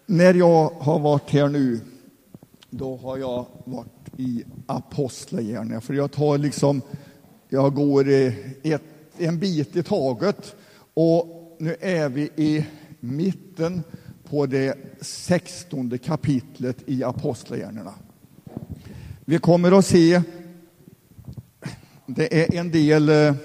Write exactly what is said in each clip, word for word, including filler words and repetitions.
När jag har varit här nu, då har jag varit i apostlagärningarna. För jag tar liksom, jag går ett, en bit i taget. Och nu är vi i mitten på det sextonde kapitlet i apostlagärningarna. Vi kommer att se, det är en del,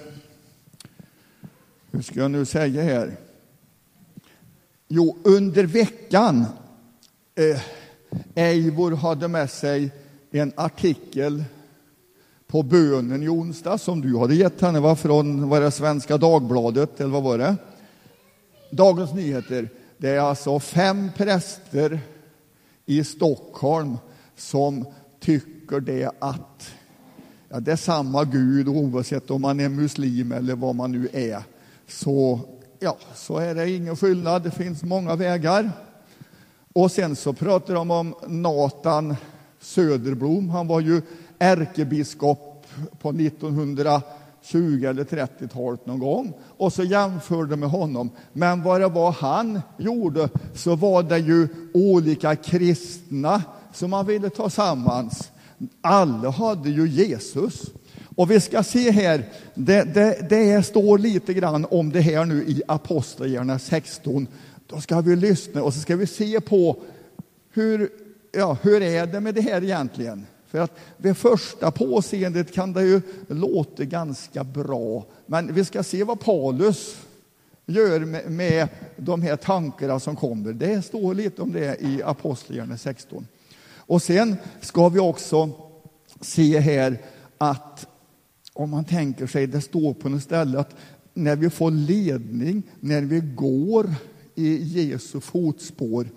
hur ska jag nu säga här? Jo, under veckan, eh, Eivor hade med sig en artikel på bönen i onsdag som du hade gett henne, var från var det Svenska Dagbladet eller vad var det? Dagens Nyheter. Det är alltså fem präster i Stockholm som tycker det att ja, det är samma Gud oavsett om man är muslim eller vad man nu är. Så ja, så är det ingen skillnad. Det finns många vägar. Och sen så pratar de om Nathan Söderblom. Han var ju ärkebiskop på nittonhundratjugo eller trettiotalet någon gång. Och så jämförde med honom. Men vad det var han gjorde så var det ju olika kristna som man ville ta sammans. Alla hade ju Jesus. Och vi ska se här, det, det, det står lite grann om det här nu i Apostlagärningarna sexton. Då ska vi lyssna och så ska vi se på hur, ja, hur är det med det här egentligen. För att vid första påseendet kan det ju låta ganska bra. Men vi ska se vad Paulus gör med, med de här tankarna som kommer. Det står lite om det i Apostlagärningarna sexton. Och sen ska vi också se här att om man tänker sig, det står på något ställe att när vi får ledning, när vi går i Jesu fotspår,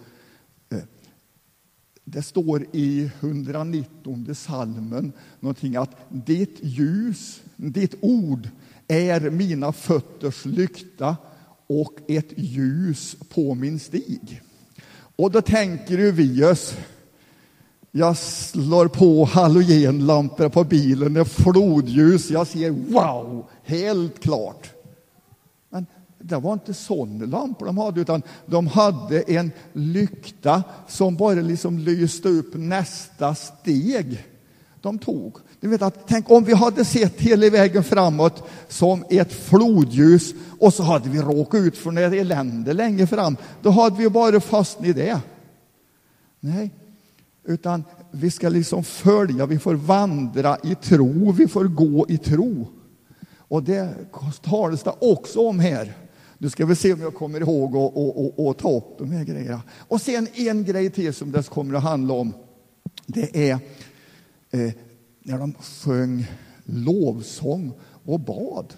det står i hundranittonde salmen någonting att ditt ljus, ditt ord är mina fötters lykta och ett ljus på min stig. Och då tänker ju vi oss, jag slår på halogenlampor på bilen, det är flodljus, jag ser wow, helt klart. Men det var inte sådana lampor de hade, utan de hade en lykta som bara liksom lyste upp nästa steg de tog. Du vet att, tänk om vi hade sett hela vägen framåt som ett flodljus och så hade vi råkat ut för några elände längre fram. Då hade vi bara fastnat i det. Nej. Utan vi ska liksom följa, vi får vandra i tro, vi får gå i tro. Och det talas det också om här. Nu ska vi se om jag kommer ihåg och, och, och, och ta upp de här grejerna. Och sen en grej till som det kommer att handla om. Det är eh, när de sjöng lovsång och bad.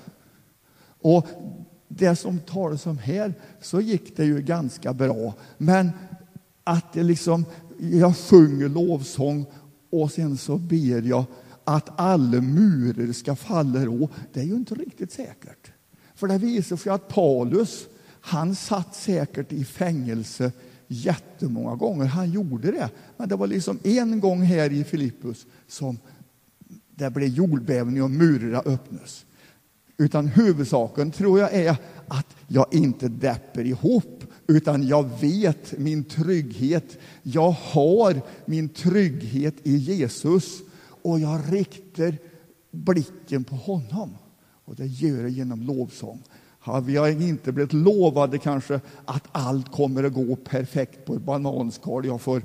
Och det som talas om här så gick det ju ganska bra. Men att det liksom, jag sjunger lovsång och sen så ber jag att alla murer ska falla då. Det är ju inte riktigt säkert. För det visar sig att Paulus, han satt säkert i fängelse jättemånga gånger. Han gjorde det. Men det var liksom en gång här i Filippus som det blev jordbävning och murarna öppnas. Utan huvudsaken tror jag är att jag inte däpper ihop. Utan jag vet min trygghet. Jag har min trygghet i Jesus. Och jag riktar blicken på honom. Och det gör jag genom lovsång. Har vi inte blivit lovade kanske att allt kommer att gå perfekt på ett bananskal jag får.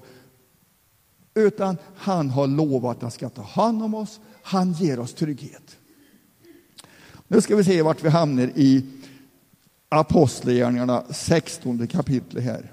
Utan han har lovat att han ska ta hand om oss. Han ger oss trygghet. Nu ska vi se vart vi hamnar i Apostlagärningarna sextonde kapitlet här.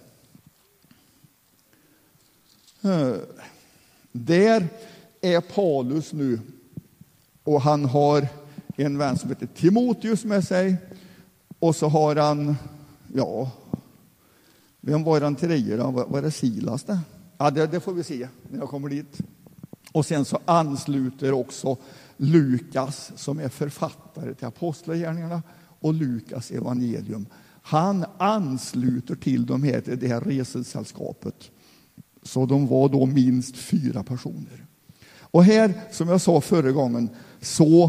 Där är Paulus nu och han har en vän som heter Timoteus med sig och så har han, ja, vem var han till då? Var det Silas det? Ja, det, det får vi se när jag kommer dit. Och sen så ansluter också Lukas som är författare till Apostlagärningarna och Lukas evangelium. Han ansluter till de här, det här resesällskapet. Så de var då minst fyra personer. Och här, som jag sa förra gången, så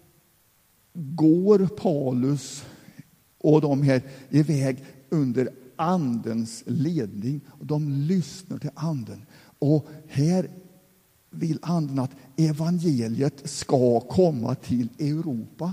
går Paulus och de här iväg under andens ledning. Och de lyssnar till anden. Och här vill anden att evangeliet ska komma till Europa.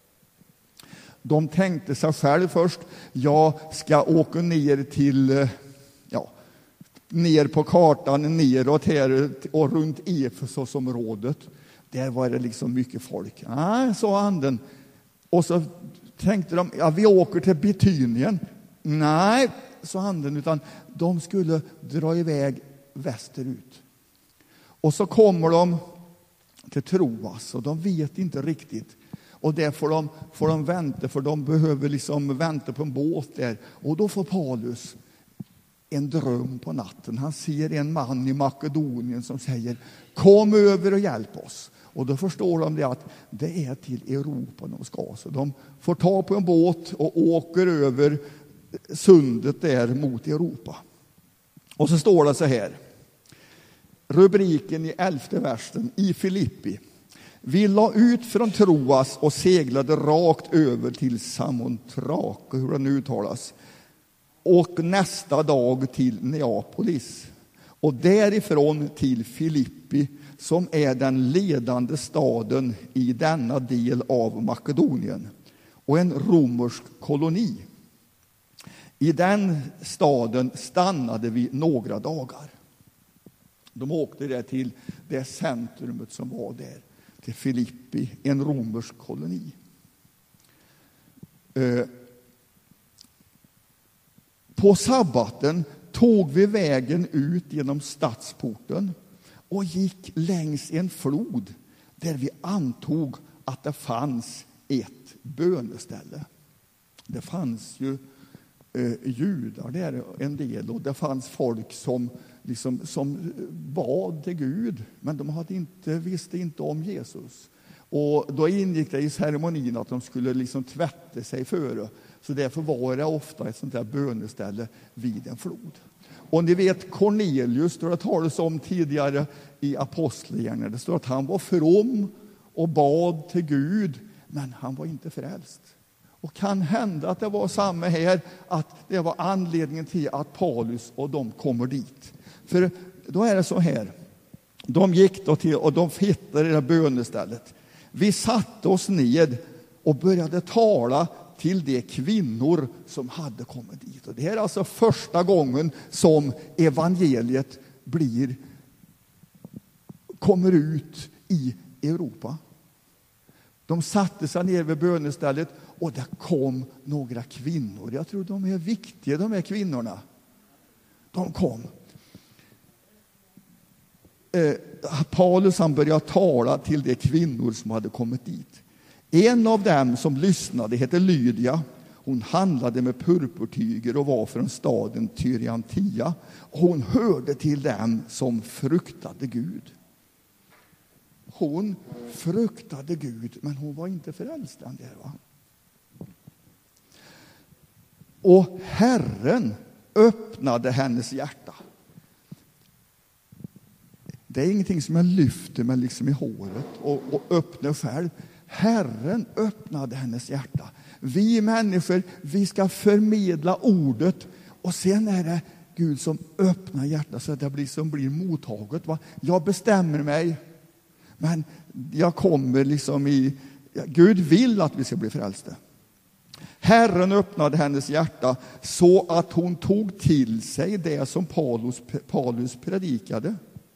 De tänkte sig själv först, jag ska åka ner till, ja, ner på kartan, neråt här och runt Efesosområdet. Där var det liksom mycket folk. Nej, sa anden. Och så tänkte de, ja, vi åker till Betynien. Nej, sa anden, utan de skulle dra iväg västerut. Och så kommer de till Troas och de vet inte riktigt. Och där får de, får de vänta, för de behöver liksom vänta på en båt där. Och då får Paulus en dröm på natten. Han ser en man i Makedonien som säger, kom över och hjälp oss. Och då förstår de det att det är till Europa de ska. Så de får ta på en båt och åker över sundet där mot Europa. Och så står det så här. Rubriken i elfte versen i Filippi. Vi la ut från Troas och seglade rakt över till Samotrake, hur det nu uttalas. Och nästa dag till Neapolis. Och därifrån till Filippi, som är den ledande staden i denna del av Makedonien. Och en romersk koloni. I den staden stannade vi några dagar. De åkte där till det centrumet som var där. Till Filippi, en romersk koloni. Eh, på sabbaten tog vi vägen ut genom stadsporten och gick längs en flod där vi antog att det fanns ett böneställe. Det fanns ju eh, judar där en del, och det fanns folk som Liksom, som bad till Gud, men de hade inte, visste inte om Jesus. Och då ingick det i ceremonin att de skulle liksom tvätta sig före. Så därför var det ofta ett sånt där böneställe vid en flod. Och ni vet Cornelius, då det talades om tidigare i apostlagärningarna, det står att han var from och bad till Gud, men han var inte frälst. Och kan hända att det var samma här, att det var anledningen till att Paulus och de kommer dit. För då är det så här, de gick då till och de hittade det där bönestället. Vi satte oss ned och började tala till de kvinnor som hade kommit dit. Och det här är alltså första gången som evangeliet blir, kommer ut i Europa. De satte sig ner vid bönestället och det kom några kvinnor. Jag tror de är viktiga, de här kvinnorna. De kom. Eh, Paulus han började tala till de kvinnor som hade kommit dit. En av dem som lyssnade heter Lydia. Hon handlade med purpurtyger och var från staden Tyriantia. Hon hörde till dem som fruktade Gud. Hon fruktade Gud, men hon var inte frälst än där, va? Och Herren öppnade hennes hjärta. Det är ingenting som jag lyfter med liksom i håret och, och öppnar själv. Herren öppnade hennes hjärta. Vi människor, vi ska förmedla ordet, och sen är det Gud som öppnar hjärtat så att det blir som blir mottaget. Va? Jag bestämmer mig, men jag kommer liksom i... Gud vill att vi ska bli frälsta. Herren öppnade hennes hjärta så att hon tog till sig det som Paulus, Paulus predikade.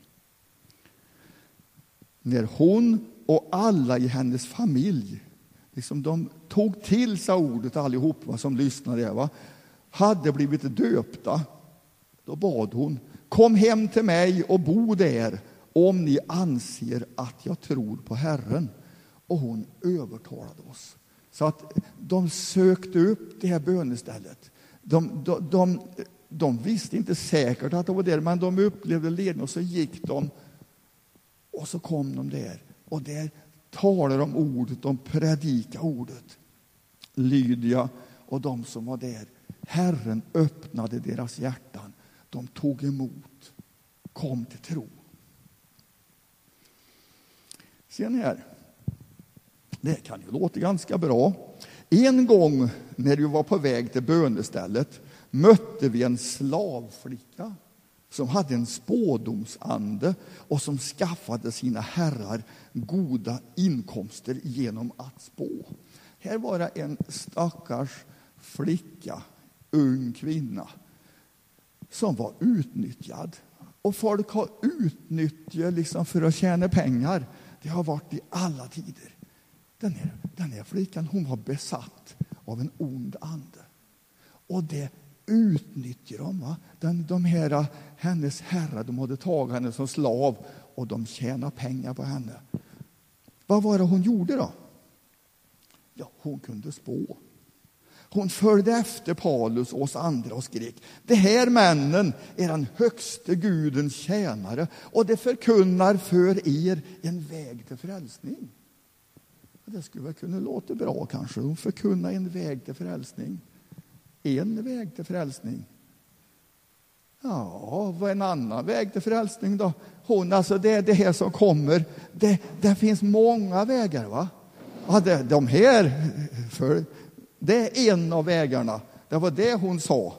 När hon och alla i hennes familj, liksom de tog till sig ordet allihopa som lyssnade, va, hade blivit döpta, då bad hon: kom hem till mig och bo där om ni anser att jag tror på Herren. Och hon övertalade oss. Så att de sökte upp det här bönestället. De, de, de, de visste inte säkert att det var där, men de upplevde ledning, och så gick de. Och så kom de där. Och där talade de ordet, de predikade ordet. Lydia och de som var där. Herren öppnade deras hjärtan. De tog emot, kom till tro. Sen här. Det kan ju låta ganska bra. En gång när du var på väg till bönestället, mötte vi en slavflicka som hade en spådomsande och som skaffade sina herrar goda inkomster genom att spå. Här var det en stackars flicka, ung kvinna, som var utnyttjad. Och folk har utnyttjat liksom för att tjäna pengar. Det har varit i alla tider. Den här, den här flickan, hon var besatt av en ond ande. Och det utnyttjar de. Va? Den, de här, hennes herrar, de hade tagit henne som slav och de tjänade pengar på henne. Vad var det hon gjorde då? Ja, hon kunde spå. Hon följde efter Paulus och oss andra och skrek: det här männen är den högste Gudens tjänare och det förkunnar för er en väg till frälsning. Det skulle väl kunna låta bra kanske. Hon förkunnar en väg till frälsning. En väg till frälsning. Ja, vad är en annan väg till frälsning då? Hon, alltså det är det här som kommer. Det, det finns många vägar, va? Ja, det, de här, för, det är en av vägarna. Det var det hon sa.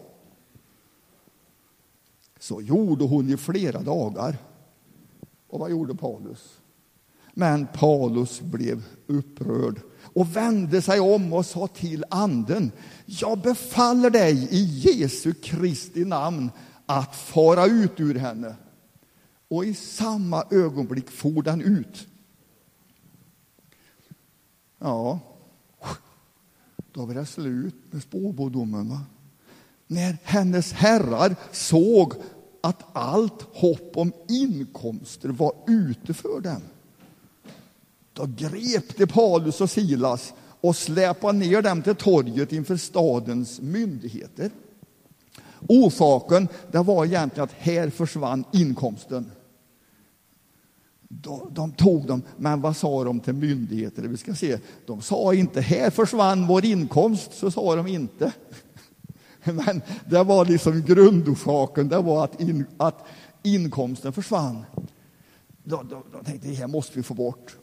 Så gjorde hon i flera dagar. Och vad gjorde Paulus? Men Paulus blev upprörd och vände sig om och sa till anden: jag befaller dig i Jesu Kristi namn att fara ut ur henne. Och i samma ögonblick for den ut. Ja, då var det slut med spåbodomen, va? När hennes herrar såg att allt hopp om inkomster var ute för dem, då grep de Paulus och Silas och släpade ner dem till torget inför stadens myndigheter. Orsaken, det var egentligen att här försvann inkomsten. De, de tog dem, men vad sa de till myndigheter? Vi ska se. De sa inte: här försvann vår inkomst, så sa de inte. Men det var liksom grundorsaken, det var att, in, att inkomsten försvann. Då, då, då tänkte jag: det här måste vi få bort.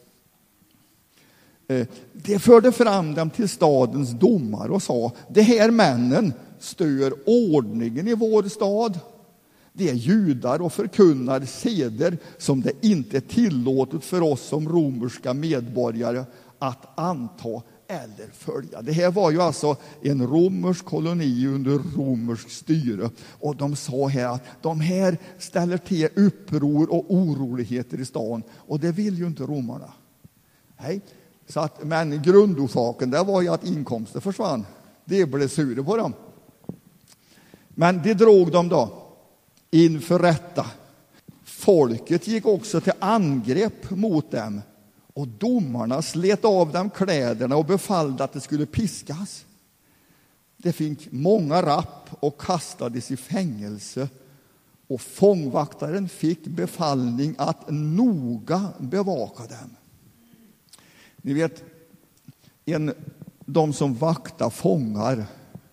Det förde fram dem till stadens domare och sa: det här männen stör ordningen i vår stad. Det är judar och förkunnar seder som det inte är tillåtet för oss som romerska medborgare att anta eller följa. Det här var ju alltså en romersk koloni under romersk styre. Och de sa här att de här ställer till uppror och oroligheter i stan. Och det vill ju inte romarna. Nej. Så att, men grundorsaken det var ju att inkomster försvann. Det blev sura på dem. Men det drog dem då inför rätta. Folket gick också till angrepp mot dem. Och domarna slet av dem kläderna och befallde att det skulle piskas. Det fick många rapp och kastades i fängelse. Och fångvaktaren fick befallning att noga bevaka dem. Ni vet, en, de som vaktar fångar,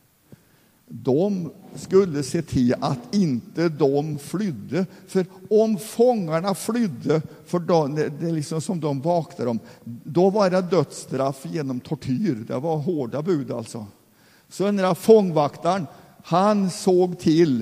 de skulle se till att inte de flydde. För om fångarna flydde, för de, det är liksom som de vaktade dem, då var det dödsstraff genom tortyr. Det var hårda bud alltså. Så den där fångvaktaren, han såg till,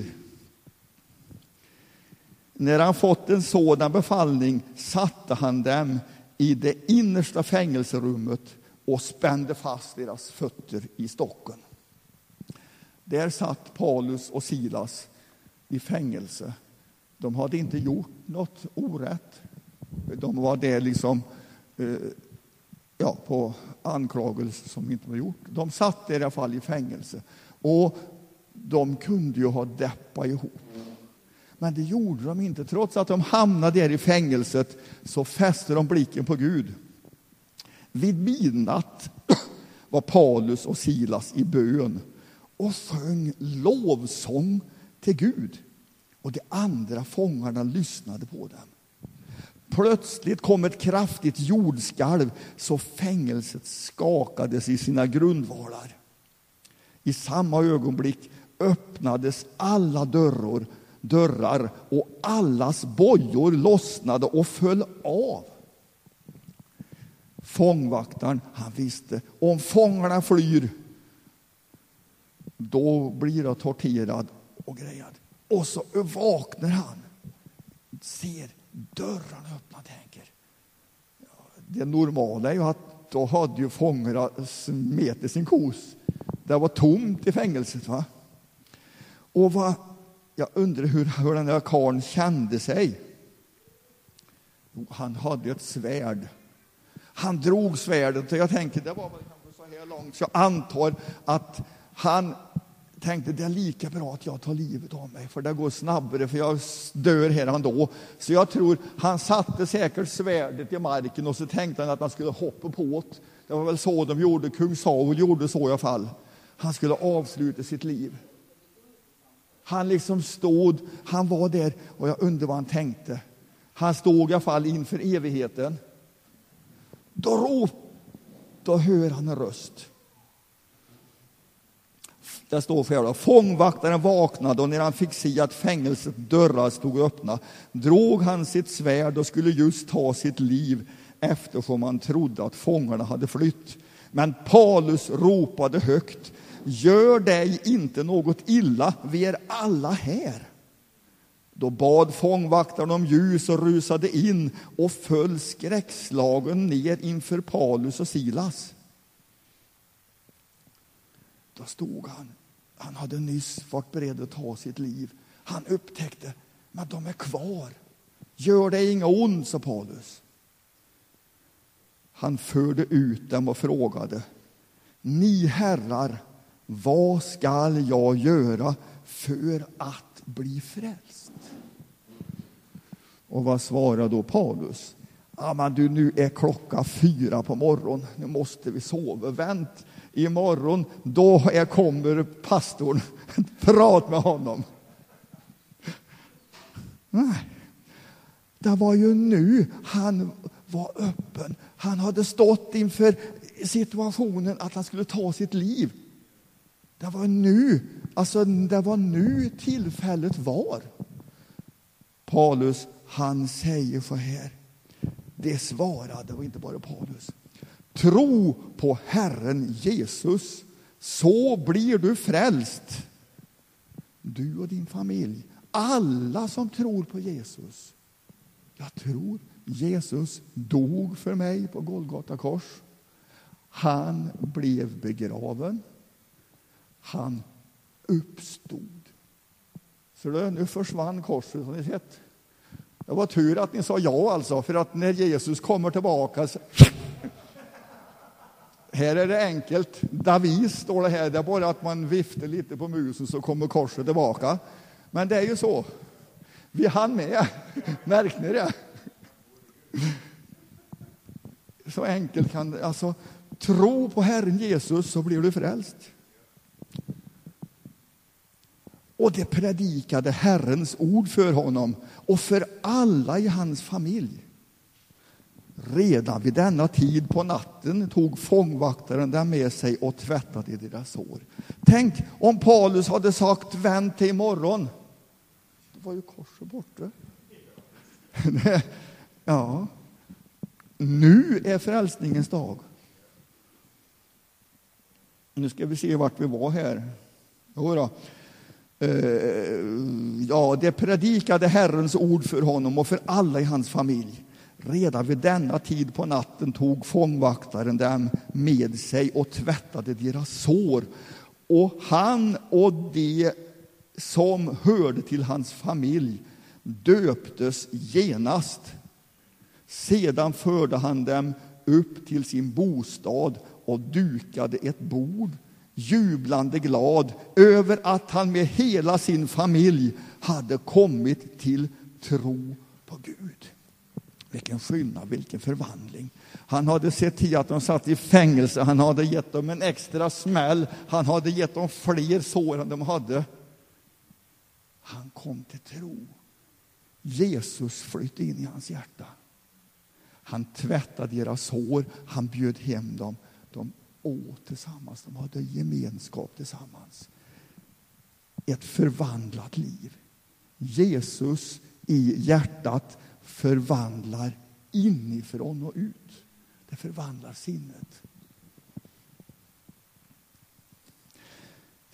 när han fått en sådan befallning satte han dem i det innersta fängelserummet och spände fast deras fötter i stocken. Där satt Paulus och Silas i fängelse. De hade inte gjort något orätt. De var där liksom eh, ja, på anklagelse som inte var gjort. De satt i alla fall i fängelse. Och de kunde ju ha deppat ihop. Men det gjorde de inte. Trots att de hamnade där i fängelset så fäste de blicken på Gud. Vid midnatt var Paulus och Silas i bön och sjöng lovsång till Gud. Och de andra fångarna lyssnade på dem. Plötsligt kom ett kraftigt jordskalv så fängelset skakades i sina grundvalar. I samma ögonblick öppnades alla dörrar dörrar och allas bojor lossnade och föll av. Fångvaktaren, han visste, om fångarna flyr, Då blir jag torterad och grejad. Och så vaknar han. Ser dörrarna öppna, tänker. Det normala är ju att då hade ju fångarna smetit sin kos. Det var tomt i fängelset, va? Och vad, jag undrar hur, hur den där karln kände sig. Han hade ett svärd. Han drog svärdet och jag tänker, det var väl kanske så här långt. Så jag antar att han tänkte, det är lika bra att jag tar livet av mig. För det går snabbare, för jag dör här ändå. Så jag tror, han satte säkert svärdet i marken och så tänkte han att han skulle hoppa på det. Det var väl så de gjorde, kung Saul gjorde så i alla fall. Han skulle avsluta sitt liv. Han liksom stod, han var där och jag undrar vad han tänkte. Han stod i alla fall inför evigheten. Då rop, då hör han en röst. Det står för er, fångvaktaren vaknade och när han fick se att fängelsets dörrar stod öppna drog han sitt svärd och skulle just ta sitt liv eftersom han trodde att fångarna hade flytt. Men Paulus ropade högt, gör dig inte något illa, vi är alla här. Då bad fångvaktaren om ljus och rusade in och föll skräckslagen ner inför Paulus och Silas. Då stod han. Han hade nyss varit beredd att ta sitt liv. Han upptäckte, men de är kvar. Gör det inga ont, sa Paulus. Han förde ut dem och frågade, ni herrar, vad skall jag göra för att bli frälst? Och vad svarade då Paulus? Ja, men du, nu är klockan fyra på morgon. Nu måste vi sova. Vänt imorgon, då är, kommer pastorn. Prat med honom. Nej. Det var ju nu han var öppen. Han hade stått inför situationen att han skulle ta sitt liv. Det var nu, alltså det var nu tillfället var. Paulus, han säger så här. Det svarade, och inte bara Paulus. Tro på Herren Jesus, så blir du frälst. Du och din familj. Alla som tror på Jesus. Jag tror Jesus dog för mig på Golgata kors. Han blev begraven. Han uppstod. Så då, nu försvann korset, har ni sett? Det var tur att ni sa ja alltså, för att när Jesus kommer tillbaka så... Här är det enkelt. David står det här. Det är bara att man viftar lite på musen så kommer korset tillbaka. Men det är ju så. Vi hann med. Märker ni det? Så enkelt kan det. Alltså, tro på Herren Jesus så blir du frälst. Och det predikade Herrens ord för honom och för alla i hans familj. Redan vid denna tid på natten tog fångvaktaren dem med sig och tvättade deras sår. Tänk om Paulus hade sagt vänt till imorgon. Då var ju korset borta. Ja. Nu är frälsningens dag. Nu ska vi se vart vi var här. Jo då. Ja, det predikade Herrens ord för honom och för alla i hans familj. Redan vid denna tid på natten tog fångvaktaren dem med sig och tvättade deras sår. Och han och de som hörde till hans familj döptes genast. Sedan förde han dem upp till sin bostad och dukade ett bord, jublande glad över att han med hela sin familj hade kommit till tro på Gud. Vilken skillnad, vilken förvandling. Han hade sett till att de satt i fängelse. Han hade gett dem en extra smäll. Han hade gett dem fler sår än de hade. Han kom till tro. Jesus flyttade in i hans hjärta. Han tvättade deras sår. Han bjöd hem dem. De åt tillsammans. De hade gemenskap tillsammans. Ett förvandlat liv. Jesus i hjärtat förvandlar inifrån och ut. Det förvandlar sinnet.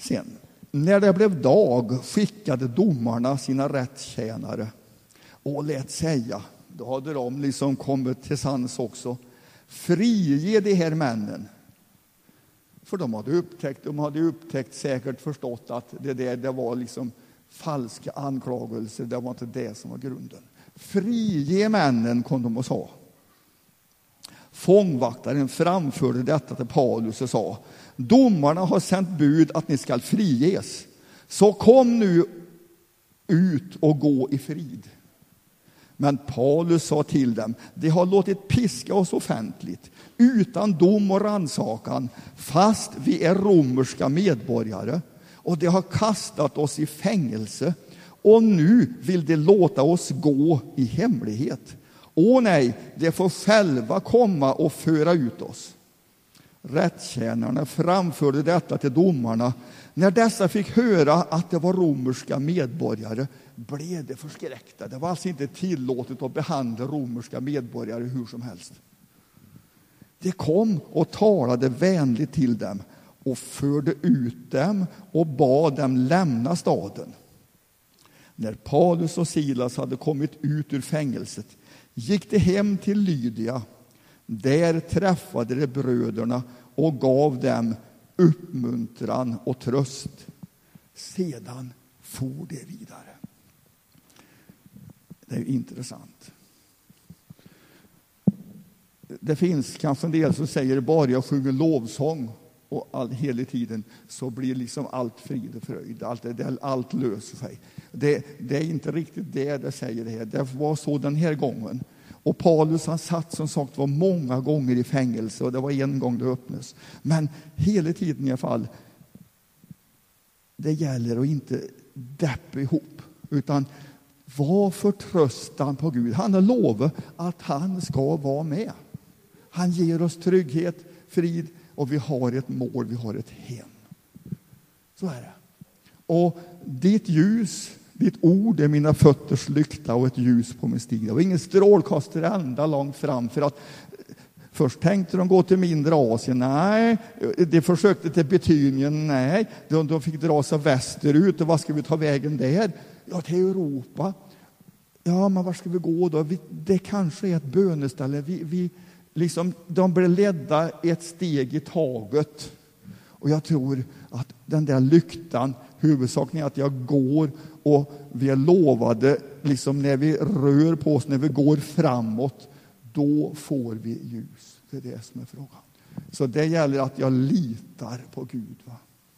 Sen, när det blev dag skickade domarna sina rättstjänare och lät säga, då hade de liksom kommit till sans också, frige de här männen. För de hade upptäckt, de hade upptäckt säkert förstått att det där det var liksom falska anklagelser, det var inte det som var grunden. Frige männen, kom de och sa. Fångvaktaren framförde detta till Paulus och sa, domarna har sänt bud att ni ska friges. Så kom nu ut och gå i frid. Men Paulus sa till dem, de har låtit piska oss offentligt, utan dom och rannsakan, fast vi är romerska medborgare. Och de har kastat oss i fängelse, och nu vill de låta oss gå i hemlighet. Åh nej, de får själva komma och föra ut oss. Rättstjänarna framförde detta till domarna. När dessa fick höra att det var romerska medborgare blev de förskräckta. Det var alltså inte tillåtet att behandla romerska medborgare hur som helst. De kom och talade vänligt till dem och förde ut dem och bad dem lämna staden. När Paulus och Silas hade kommit ut ur fängelset gick de hem till Lydia. Där träffade de bröderna och gav dem uppmuntran och tröst. Sedan for de vidare. Det är ju intressant. Det finns kanske en del som säger bara jag sjunger lovsång och all, hela tiden så blir liksom allt frid och fröjd. Allt, det, allt löser sig. Det, det är inte riktigt det det säger det här. Det var så den här gången. Och Paulus han satt som sagt var många gånger i fängelse och det var en gång det öppnades. Men hela tiden i alla fall det gäller att inte deppa ihop utan var förtröstan på Gud. Han har lovat att han ska vara med. Han ger oss trygghet, frid och vi har ett mål, vi har ett hem. Så är det. Och ditt ljus, ditt ord är mina fötters lykta och ett ljus på min stig. Det var ingen strålkastare ända långt fram för att först tänkte de gå till mindre Asien. Nej, de försökte till Betynien. Nej, de, de fick dra sig västerut. Och vad ska vi ta vägen där? Ja, till Europa. Ja, men var ska vi gå då? Vi, det kanske är ett böneställe. Vi, vi, liksom, de blev ledda ett steg i taget. Och jag tror att den där lyktan, huvudsaken är att jag går och vi är lovade, liksom när vi rör på oss, när vi går framåt, då får vi ljus. Det är det som är frågan. Så det gäller att jag litar på Gud. Va?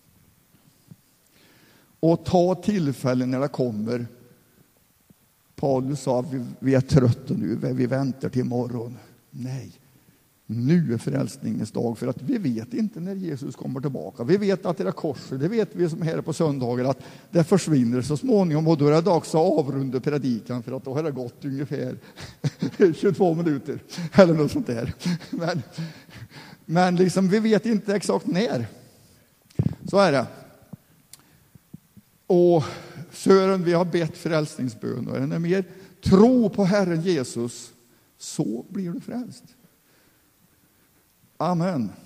Och ta tillfällen när det kommer. Paulus sa att vi, vi är trötta nu, vi väntar till imorgon. Nej, nu är frälsningens dag för att vi vet inte när Jesus kommer tillbaka. Vi vet att det är korset, det vet vi som är här på söndagar att det försvinner så småningom och då är det dags att avrunda predikan för att då har det gått ungefär tjugotvå minuter eller något sånt där. Men, men liksom, vi vet inte exakt när. Så är det. Och Sören, vi har bett frälsningsböner. Är det mer? Tro på Herren Jesus, så blir du frälst. Amen.